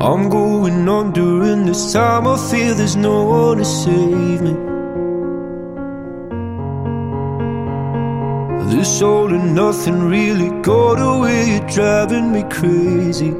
I'm going on during this time. I feel there's no one to save me. This all and nothing really got away. You're driving me crazy.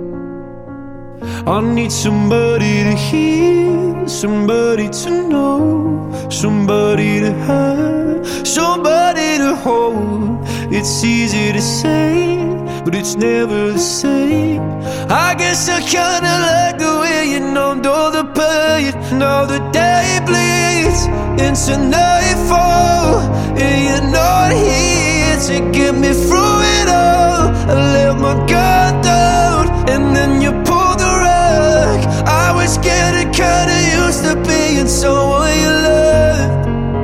I need somebody to hear, somebody to know, somebody to have, somebody to hold. It's easy to say, but it's never the same. I guess I kinda like the way you numbed all the pain. Now the day bleeds into nightfall, and you're not here to get me through it all. I let my guard down, and then you pulled the rug. I was getting kinda used to being someone you loved.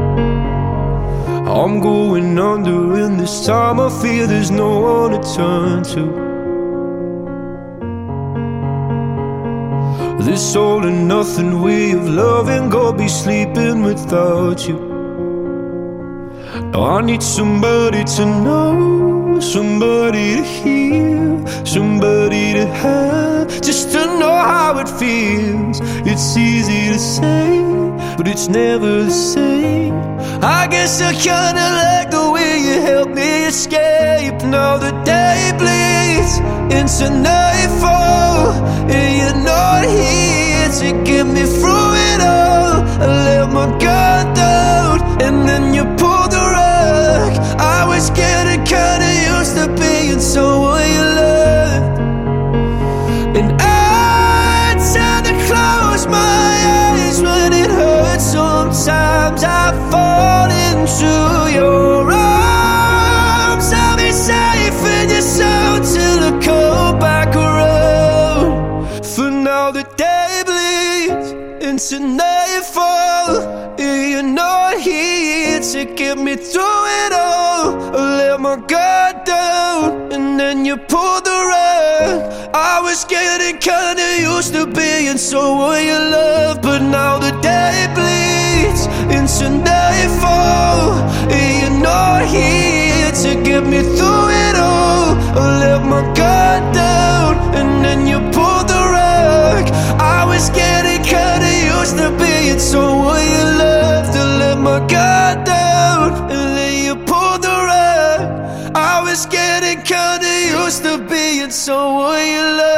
I'm going under, and this time I feel there's no one to turn to. This all and nothing way of loving, gonna be sleeping without you. Now I need somebody to know, somebody to hear, somebody to have, just to know how it feels. It's easy to say, but it's never the same. I guess I kinda like the way you help me escape. Now the day bleeds into nightfall, and you're not here to get me through it all. I let my guard down, and then you pulled the rug. I was getting kinda used to being someone you loved. And I tend to close my eyes when it hurts. Sometimes I fall into your arms. I'll be safe in your soul till I come back around. For now the day bleeds into nightfall, and you're not here to get me through it all. I let my guard down, and then you pulled the rug. I was getting kinda used to being someone you love, but now the day bleeds into nightfall, and you're not here to get me through it all. I let my guard down, and then you pulled the rug. I was getting kinda used to being someone you loved. I let my guard down, and then you pulled the rug. I was getting kinda used to being someone you loved.